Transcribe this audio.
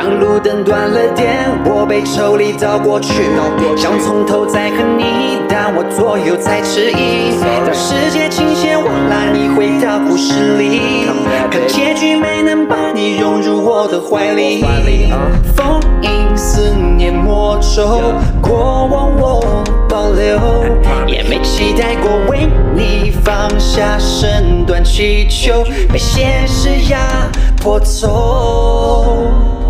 路灯断了电，我被抽离到过去，想从头再和你，但我左右在迟疑。当世界倾斜往来，你回到故事里，可结局没能把你融入我的怀里。封印思念魔咒，过往我保留，也没期待过为你放下身段祈求，被现实压迫走。